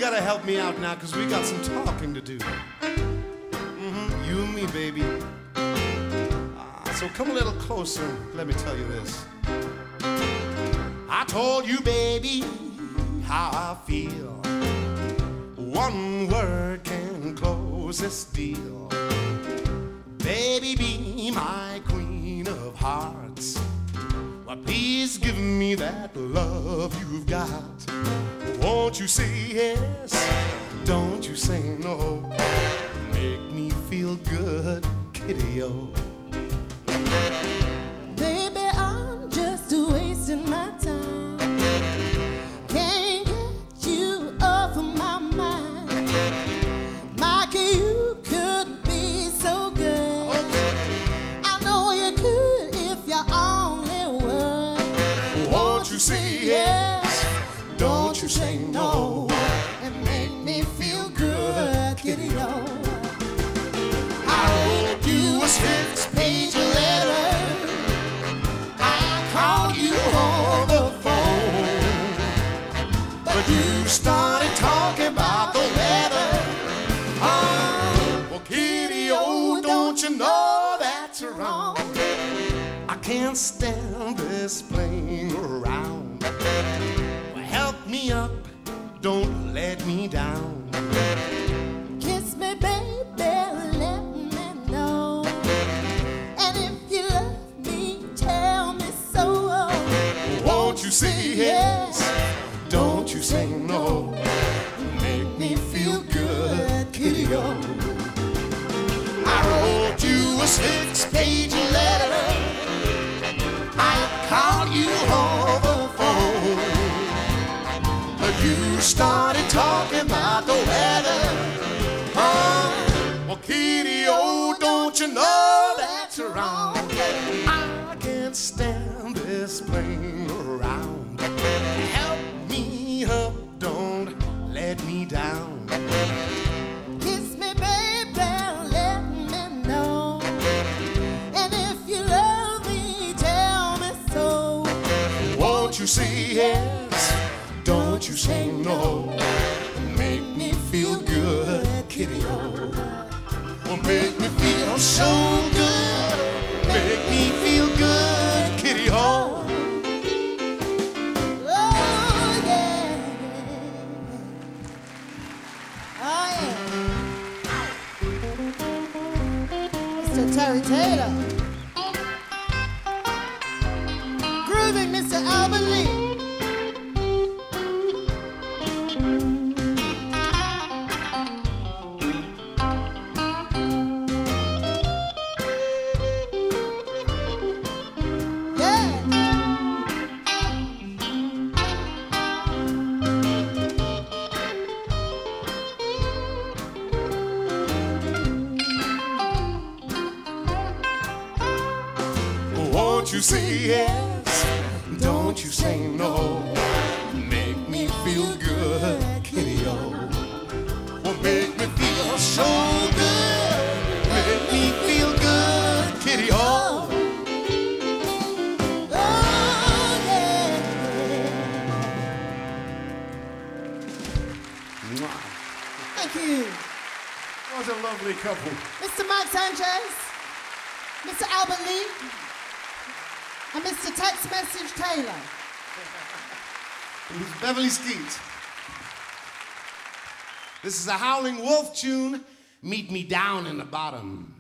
gotta help me out now, because we got some talking to do. You and me, baby. So come a little closer and let me tell you this. I told you, baby, how I feel. One word can close this deal. Baby, be my queen of hearts. Well, please give me that love you've got. Won't you say yes? Don't you say no? Make me feel good, kitty-o. Baby, I'm just wasting my time. Can't get you off of my mind. Mikey, you could be so good. I know you could if you only would. Won't you say yes? Don't you say no? And make me feel good, kitty-o. I wrote you a 6-page letter. I called you on the phone, but you started talking about the weather. Well, kitty-o, don't you know that's wrong? I can't stand this playing around. Well, help me up, don't let me down. Kiss me, baby, let me know. And if you love me, tell me so. Won't you say yes? Don't you say no? Make me feel good, kitty-o. I wrote you a 6-page letter. I called you on the phone, but you started talking about the weather. Well, kitty-o, don't you know that's wrong? I can't stand this playing around. Help me up, don't let me down. Kiss me, baby, let me know. And if you love me, tell me so. Won't you say yes? Don't you say no? Make me feel good, kitty-o. Well, make me feel so good. Make me feel good, kitty-o. Oh, yeah. Oh, yeah. Mr. Terry Taylor. Grooving Mr. Albert Lee. Won't you say yes? Don't you say no? Make me feel good, kitty-o. Well, make me feel so good. Make me feel good, kitty-o. Oh, yeah. Thank you. What a lovely couple. Mr. Mike Sanchez, Mr. Albert Lee, and Mr. Text Message Taylor. It was Beverly Skeet. This is a Howling Wolf tune, Meet Me Down in the Bottom.